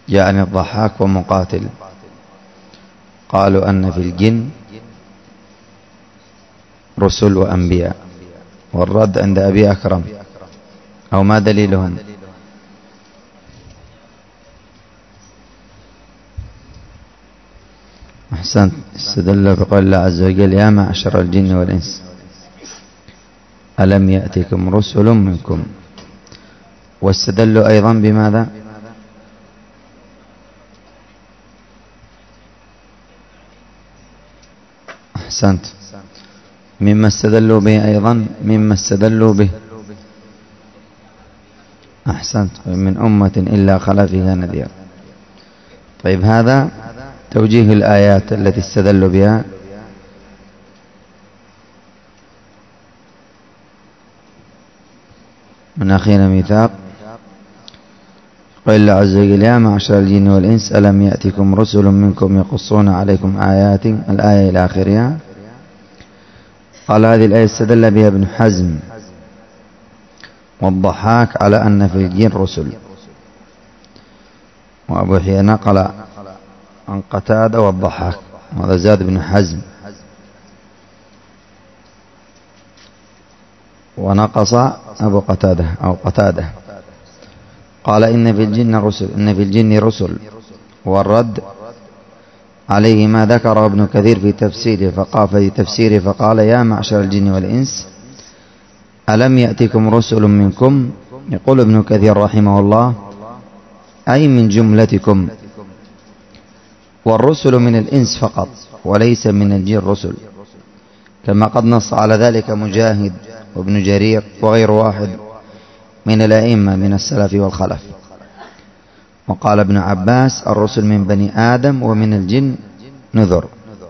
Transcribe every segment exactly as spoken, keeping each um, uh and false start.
يعني الضحاك ومقاتل قالوا أن في الجن رسل وأنبياء، والرد عند أبي أكرم. أو ما دليلهم؟ أحسنت. استدل بقول الله عز وجل يا معشر الجن والإنس ألم يأتكم رسل منكم. واستدلوا أيضا بماذا؟ أحسنت. مما استدلوا به أيضا مما استدلوا به أحسنت من أمة إلا خلا فيها نذير. طيب هذا توجيه الآيات التي استدلوا بها. من أخينا ميثاق قال الله عز وجل يا معشر الجن والإنس ألم يأتكم رسل منكم يقصون عليكم آياتي، الآية إلى آخرها. قال هذه الآية استدل بها ابن حزم والضحاك على أن في الجن رسل، وأبو يحيى نقل عن قتادة والضحاك، وهذا زاد ابن حزم، ونقص أبو قتادة أو قتادة قال إن في الجن رسل إن في الجن رسل. والرد عليه ما ذكر ابن كثير في تفسيره فقال في تفسيره فقال يا معشر الجن والإنس ألم يأتكم رسل منكم. يقول ابن كثير رحمه الله أي من جملتكم، والرسل من الإنس فقط وليس من الجن رسل، كما قد نص على ذلك مجاهد وابن جرير وغير واحد من الأئمة من السلف والخلف. وقال ابن عباس الرسل من بني آدم ومن الجن نذر.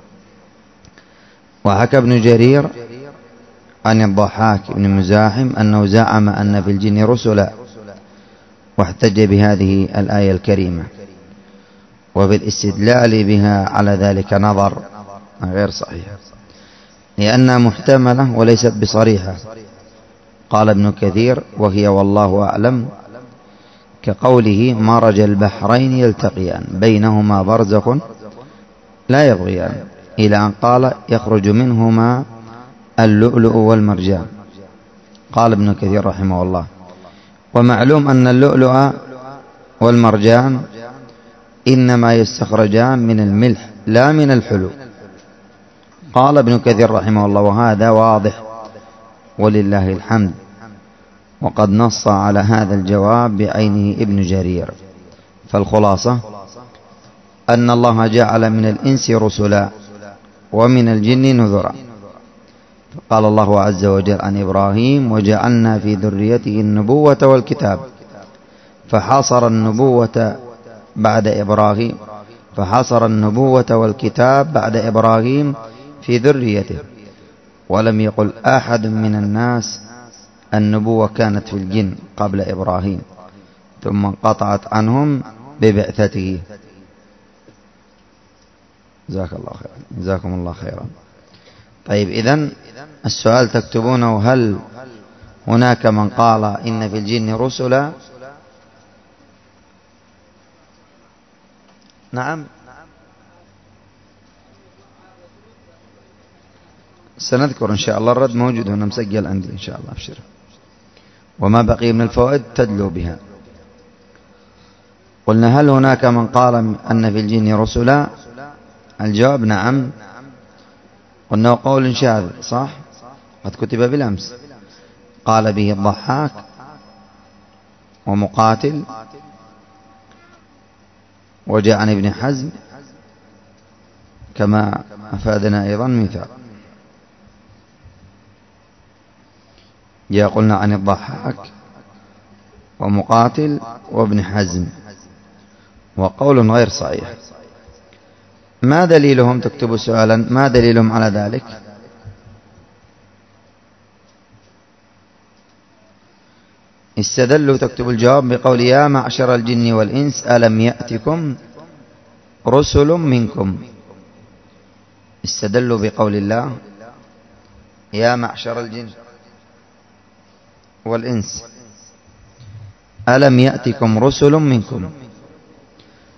وحكى ابن جرير عن الضحاك بن مزاحم أنه زعم أن في الجن رسلا، واحتج بهذه الآية الكريمة، وبالاستدلال بها على ذلك نظر غير صحيح، لأنها محتملة وليست بصريحة. قال ابن كثير وهي والله أعلم كقوله مرج البحرين يلتقيان بينهما برزخ لا يبغيان، إلى أن قال يخرج منهما اللؤلؤ والمرجان. قال ابن كثير رحمه الله ومعلوم أن اللؤلؤ والمرجان إنما يستخرجان من الملح لا من الحلو. قال ابن كثير رحمه الله وهذا واضح ولله الحمد، وقد نص على هذا الجواب بعينه ابن جرير. فالخلاصة أن الله جعل من الإنس رسلا ومن الجن نذرا. قال الله عز وجل عن إبراهيم وجعلنا في ذريته النبوة والكتاب، فحصر النبوة بعد إبراهيم فحصر النبوة والكتاب بعد إبراهيم في ذريته، ولم يقل أحد من الناس النبوة كانت في الجن قبل إبراهيم ثم انقطعت عنهم ببعثته. جزاك الله خيرا. جزاكم الله خيرا. طيب إذن السؤال تكتبونه هل هناك من قال إن في الجن رسلا؟ نعم سنذكر إن شاء الله، الرد موجود هنا مسجل عندي إن شاء الله أبشر، وما بقي من الفوائد تدلو بها. قلنا هل هناك من قال أن في الجن رسلا؟ الجواب نعم. قلنا قول شاذ صح قد كتب بالأمس، قال به الضحاك ومقاتل وجاء عن ابن حزم كما أفادنا أيضا ميثاق. جاء قلنا عن الضحاك ومقاتل وابن حزم، وقول غير صحيح. ما دليلهم؟ تكتب سؤالا ما دليلهم على ذلك؟ استدلوا تكتب الجواب بقول يا معشر الجن والإنس ألم يأتكم رسل منكم. استدلوا بقول الله يا معشر الجن والإنس ألم يأتكم رسل منكم،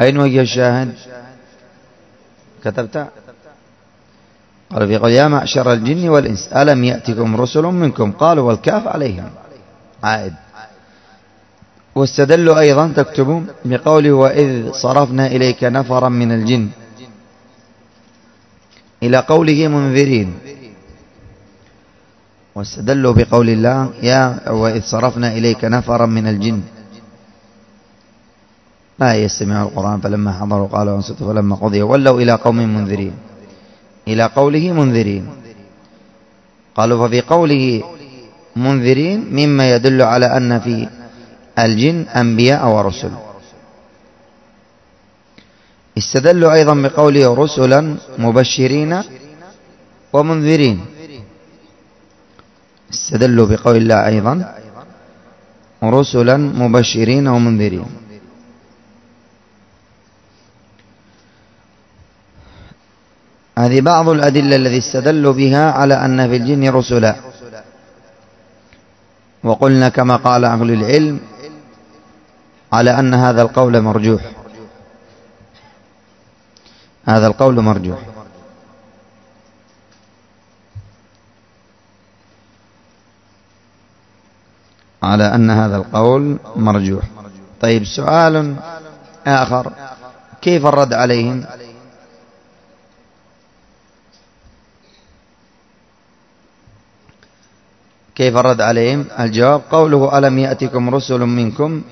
أين وجه الشاهد؟ كتبت؟ قال في قول يا معشر الجن والإنس ألم يأتكم رسل منكم قالوا والكاف عليهم عائد. واستدلوا أيضا تكتبون بقوله وإذ صرفنا إليك نفرا من الجن إلى قوله منذرين. واستدلوا بقول الله يا وإذ صرفنا إليك نفرا من الجن لا يستمعون القرآن فلما حضروا قالوا أنصتوا فلما قضي ولوا إلى قوم منذرين إلى قوله منذرين. قالوا ففي قوله منذرين مما يدل على أن في الجن أنبياء ورسل. استدلوا أيضا بقوله رسلا مبشرين ومنذرين. استدلوا بقول الله أيضا رسلا مبشرين ومنذرين. هذه بعض الأدلة التي استدلوا بها على أن في الجن رسلا. وقلنا كما قال أهل العلم على أن هذا القول مرجوح، هذا القول مرجوح. على أن هذا القول مرجوح. طيب سؤال آخر كيف الرد عليهم؟ كيف الرد عليهم؟ الجواب قوله ألم يأتكم رسل منكم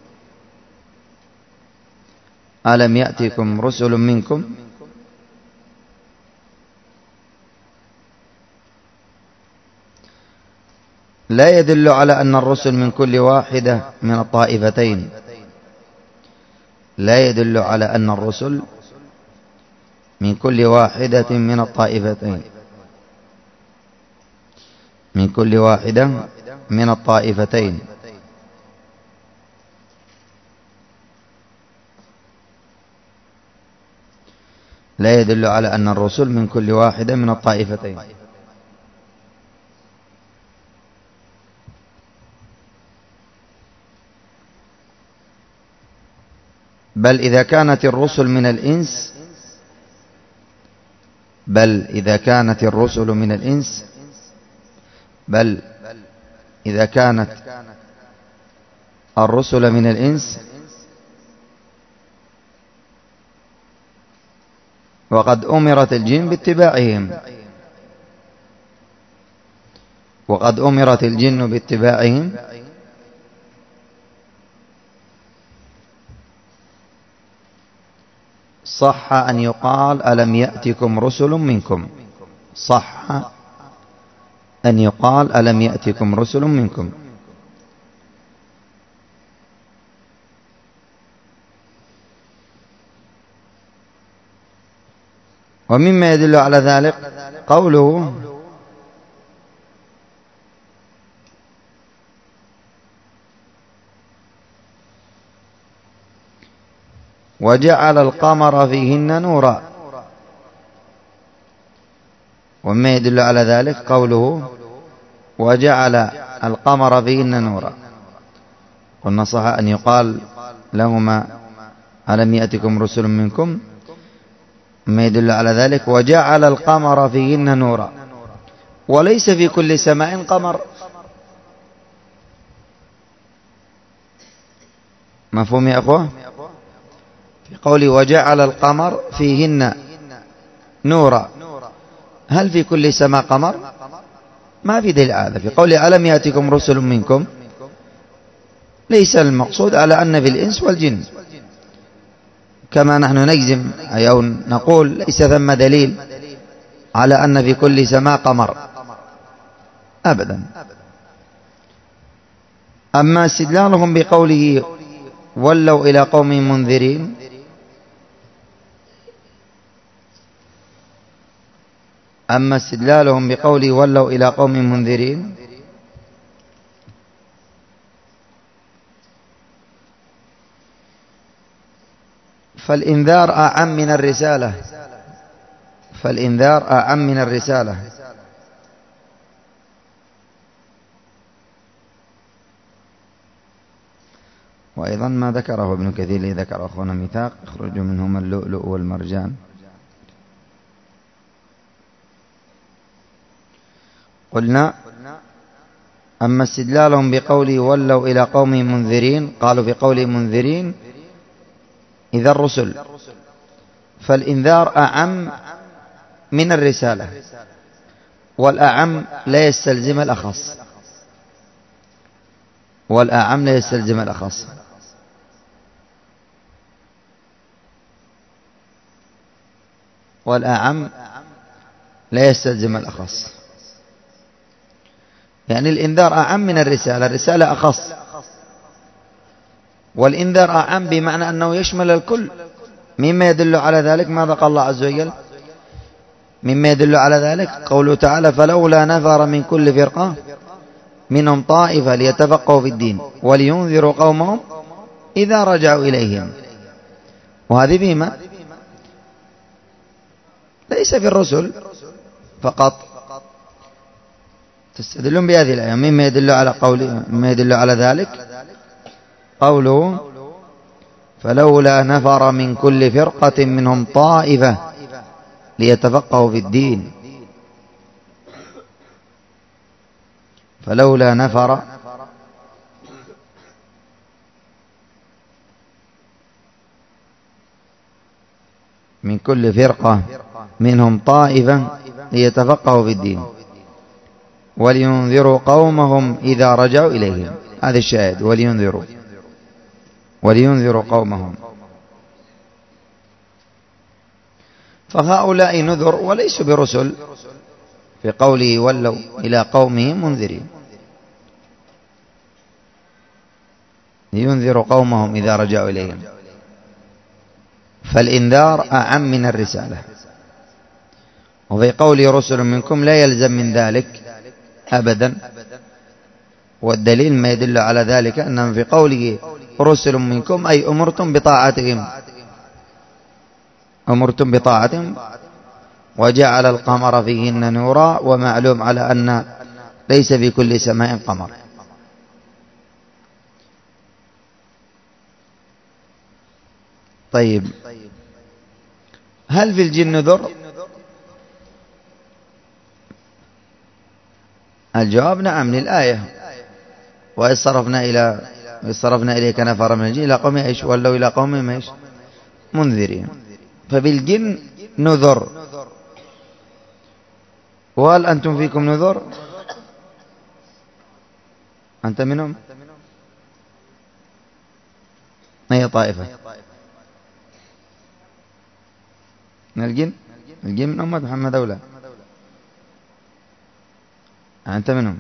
ألم يأتكم رسل منكم لا يدل على أن الرسل من كل واحدة من الطائفتين، لا يدل على أن الرسل من كل واحدة من الطائفتين من كل واحدة من الطائفتين لا يدل على أن الرسل من كل واحدة من الطائفتين. بل إذا كانت الرسل من الإنس بل إذا كانت الرسل من الإنس بل إذا كانت الرسل من الإنس وقد أمرت الجن باتباعهم وقد أمرت الجن باتباعهم صح أن يقال ألم يأتكم رسل منكم صح أن يقال ألم يأتكم رسل منكم. ومما يدل على ذلك قوله وجعل القمر فيهن نورا. ومما يدل على ذلك قوله وجعل القمر فيهن نورا. قلنا صح أن يقال لهما ألم يأتكم رسل منكم، ما يدل على ذلك وجعل القمر فيهن نورا، وليس في كل سماء قمر. مفهوم يا أخوة؟ في قوله وجعل القمر فيهن نورا، هل في كل سماء قمر؟ ما في دليل هذا. في قوله ألم يأتكم رسل منكم ليس المقصود على أن في الإنس والجن، كما نحن نجزم أو نقول ليس ثم دليل على أن في كل سماء قمر أبدا. أما استدلالهم بقوله ولوا إلى قوم منذرين أما استدلالهم بقوله ولوا إلى قوم منذرين فالإنذار أعم من الرسالة فالإنذار أعم من الرسالة. وأيضا ما ذكره ابن كثير اللي ذكر أخونا ميثاق يخرج منهما اللؤلؤ والمرجان. قلنا أما استدلالهم بقوله ولوا إلى قوم منذرين، قالوا في قوله منذرين إذا الرسل، فالإنذار أعم من الرسالة، والأعم لا يستلزم الأخص، والأعم لا يستلزم الأخص. والأعم لا يستلزم الأخص، يعني الإنذار أعم من الرسالة، الرسالة أخص، والإنذار أعم بمعنى أنه يشمل الكل. مما يدل على ذلك ماذا قال الله عز وجل؟ مما يدل على ذلك قوله تعالى فلولا نفر من كل فرقة منهم طائفة ليتفقهوا في الدين ولينذروا قومهم إذا رجعوا إليهم. وهذه بما ليس في الرسل فقط. تستدلون بهذه الآية. مما يدل على قوله مما يدل على ذلك قوله فلولا نفر من كل فرقة منهم طائفة ليتفقهوا في الدين. فلولا نفر من كل فرقة منهم طائفة ليتفقهوا في الدين ولينذروا قومهم إذا رجعوا إليهم. هذا الشاهد، ولينذروا ولينذروا قومهم. فهؤلاء نذر وليسوا برسل في قوله ولوا إلى قومهم منذرين، لينذروا قومهم إذا رجعوا إليهم. فالإنذار أعم من الرسالة. وفي قوله رسل منكم لا يلزم من ذلك أبدا، والدليل ما يدل على ذلك أنهم في قوله رسل منكم أي أمرتم بطاعتهم أمرتم بطاعتهم وجعل القمر فيهن نورا، ومعلوم على أن ليس في كل سماء قمر. طيب، هل في الجن نذر؟ الجواب نعم للآية. وإذ صرفنا إلى وإذ صرفنا إليك نفر من الجن إلى قوم إيش ولوا إلى قوم إيش منذرين. فبالجن نذر. وهل أنتم فيكم نذر؟ أنت منهم؟ أي طائفة من الجن؟ الجن من أمة محمد أولى. أنت منهم؟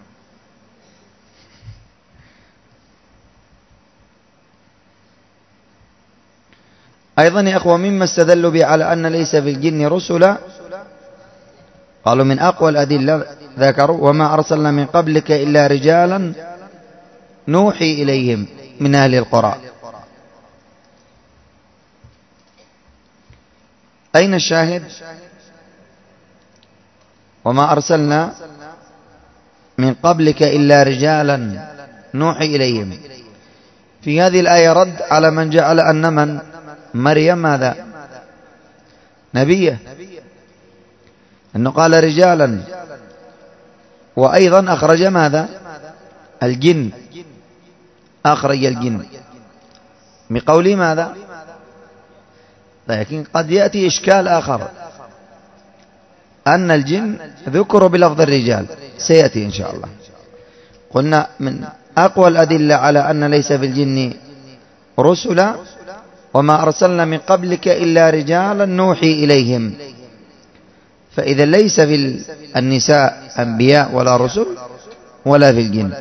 أيضا يا أخوة مما استدلوا به على أن ليس في الجن رسلا، قالوا من أقوى الأدلة ذكروا وما أرسلنا من قبلك إلا رجالا نوحي إليهم من أهل القرى. أين الشاهد؟ وما أرسلنا من قبلك إلا رجالا نوحي إليهم. في هذه الآية رد على من جعل أن من مريم ماذا نبيه، أنه قال رجالا، وأيضا أخرج ماذا الجن، أخرج الجن بقول ماذا. لكن قد يأتي إشكال آخر أن الجن ذكروا بلفظ الرجال، سيأتي إن شاء الله. قلنا من أقوى الأدلة على أن ليس في الجن رسلا وما أرسلنا من قبلك إلا رجالا نوحي إليهم. فإذا ليس في النساء أنبياء ولا رسل ولا في الجن.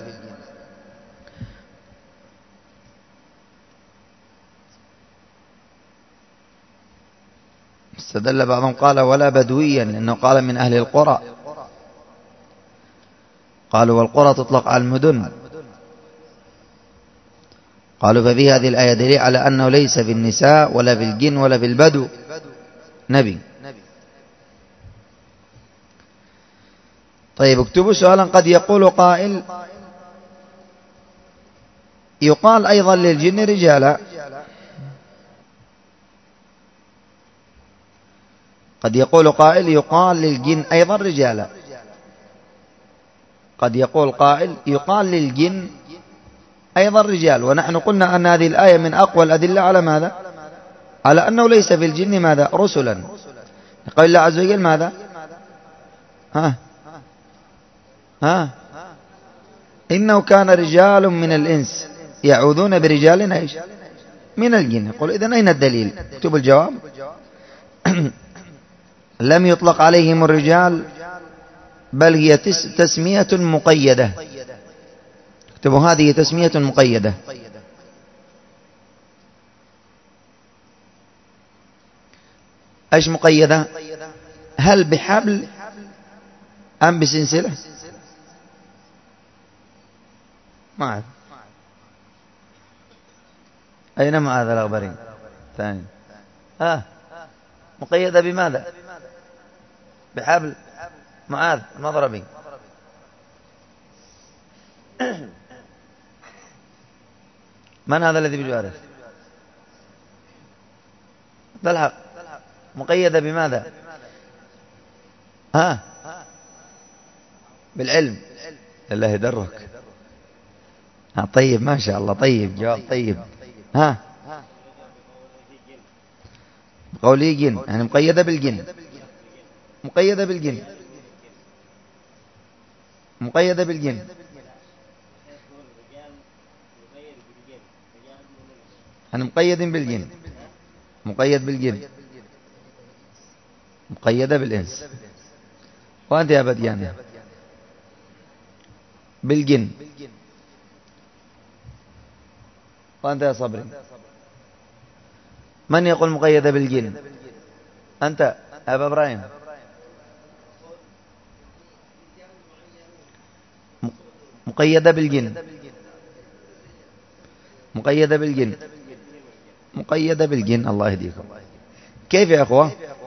استدل بعضهم قال ولا بدويا، لأنه قال من أهل القرى. قالوا والقرى تطلق على المدن. قالوا ففي هذه الآية دليل على أنه ليس في النساء ولا في الجن ولا في البدو نبي. طيب، اكتبوا سؤالا. قد يقول قائل يقال أيضا للجن رجالا. قد يقول قائل يقال للجن أيضا رجالا، قد يقول قائل يقال للجن أيضا رجال. ونحن قلنا أن هذه الآية من أقوى الأدلة على ماذا؟ على أنه ليس في الجن ماذا؟ رسلا. قال الله عز وجل ماذا؟ ها ها إنه كان رجال من الإنس يعوذون برجال إيش؟ من الجن. يقول إذن أين الدليل؟ اكتبوا الجواب. لم يطلق عليهم الرجال بل هي تسمية مقيدة. اكتبوا هذه تسمية مقيدة. ايش مقيدة؟ هل بحبل أم بسلسلة؟ معاذ أين معاذ الأغبرين؟ ثاني ها مقيدة بماذا؟ بحبل. معاذ المضربي. من هذا الذي بجواره؟ بالحق مقيدة بماذا؟ ها بالعلم. الله يدرك. ها طيب ما شاء الله، طيب جواب طيب. ها قولي جن يعني مقيدة بالجن، مقيدة بالجن، مقيدة بالجن. أنا مقيد بالجن، مقيد بالجن، مقيدة بالإنس. وأنت يا بديان بالجن، وأنت يا صبري من يقول مقيدة بالجن؟ أنت أبا إبراهيم. مقيدة بالجن، مقيدة بالجن، مقيدة بالجن. الله يهديكم. كيف يا أخوة؟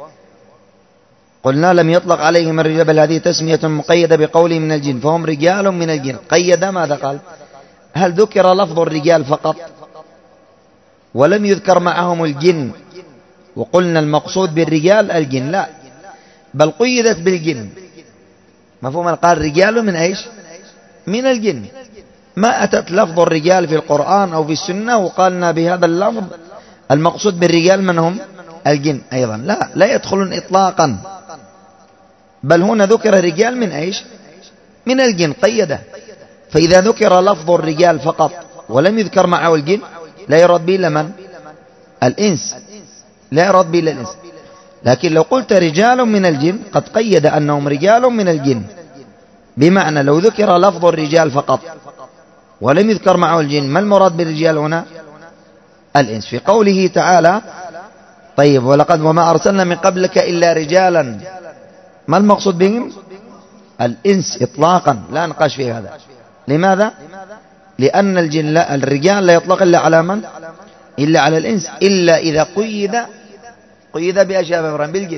قلنا لم يطلق عليهم الرجال بل هذه تسمية مقيدة بقوله من الجن فهم رجال من الجن. قيد ماذا قال؟ هل ذكر لفظ الرجال فقط ولم يذكر معهم الجن وقلنا المقصود بالرجال الجن؟ لا، بل قيدت بالجن. مفهوم؟ قال رجال من ايش؟ من الجن. ما أتت لفظ الرجال في القرآن أو في السنة وقالنا بهذا اللفظ المقصود بالرجال من هم؟ الجن أيضا. لا، لا يدخلون إطلاقا، بل هنا ذكر رجال من ايش؟ من الجن قيده. فإذا ذكر لفظ الرجال فقط ولم يذكر معه الجن لا يراد به لمن؟ الإنس، لا يراد به الإنس. لكن لو قلت رجال من الجن قد قيد أنهم رجال من الجن، بمعنى لو ذكر لفظ الرجال فقط ولم يذكر معه الجن ما المراد بالرجال هنا؟ الإنس. في قوله تعالى طيب ولقد وما أرسلنا من قبلك إلا رجالا، ما المقصود بهم؟ الإنس إطلاقا، لا نقاش في هذا. لماذا؟ لأن الجن لا، الرجال لا يطلق إلا على من؟ إلا على الإنس، إلا إذا قيد قيد بأشياء إبراهيم بالجن،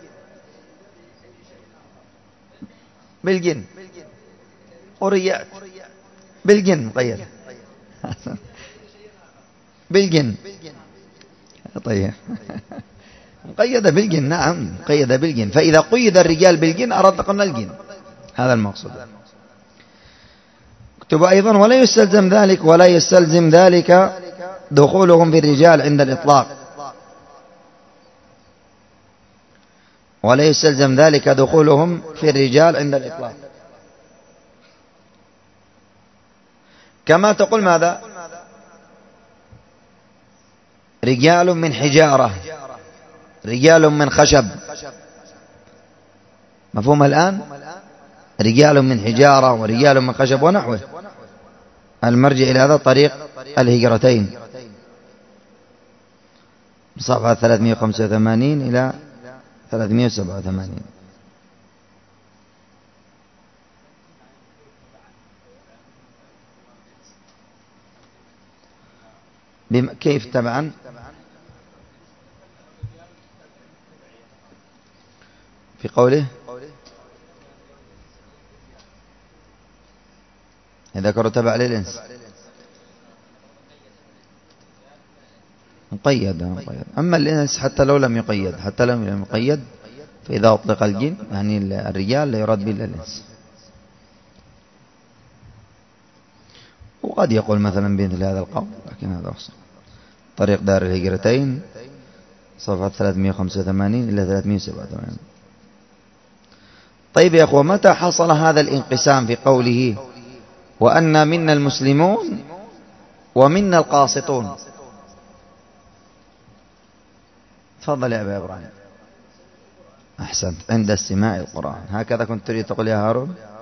بالجن وريات بالجن مقيد بالجن. طيب مقيدة بالجن، نعم مقيدة بالجن. فإذا قيد الرجال بالجن أراد قلنا الجن، هذا المقصود. اكتب أيضا ولا يستلزم ذلك ولا يستلزم ذلك دخولهم في الرجال عند الإطلاق، ولا يستلزم ذلك دخولهم في الرجال عند الإطلاق. كما تقول ماذا؟ رجال من حجارة، رجال من خشب. مفهوم الآن؟ رجال من حجارة ورجال من خشب ونحوه. المرجع إلى هذا طريق الهجرتين صفحة ثلاثمائة وخمسة وثمانين إلى ثلاثمائة وسبعة وثمانين. كيف تبعا؟ في قوله ذكروا تبع للإنس. مقيد مقيد. أما الإنس حتى لو لم يقيد، حتى لو لم يقيد، فإذا أطلق الجن يعني الرجال لا يراد به إلا الإنس. وقد يقول مثلا بمثل هذا القول، لكن هذا أخصر. طريق دار الهجرتين صفحة ثلاثمائة وخمسة وثمانين إلى ثلاثمائة وسبعة وثمانين. طيب يا أخوة، متى حصل هذا الانقسام في قوله وأن منا المسلمون ومنا القاسطون؟ تفضل يا أبا إبراهيم. أحسنت، عند استماع القرآن. هكذا كنت تريد تقول يا هارون؟